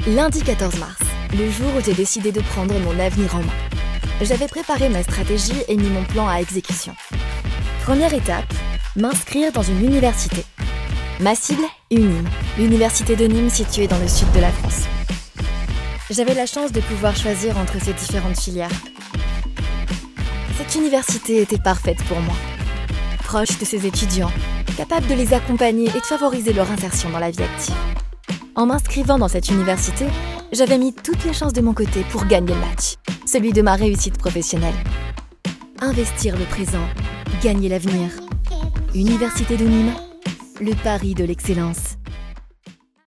Lundi 14 mars, le jour où j'ai décidé de prendre mon avenir en main. J'avais préparé ma stratégie et mis mon plan à exécution. Première étape, m'inscrire dans une université. Ma cible, UNIM, l'université de Nîmes située dans le sud de la France. J'avais la chance de pouvoir choisir entre ces différentes filières. Cette université était parfaite pour moi. Proche de ses étudiants, capable de les accompagner et de favoriser leur insertion dans la vie active. En m'inscrivant dans cette université, j'avais mis toutes les chances de mon côté pour gagner le match, celui de ma réussite professionnelle. Investir le présent, gagner l'avenir. Université de Nîmes, le pari de l'excellence.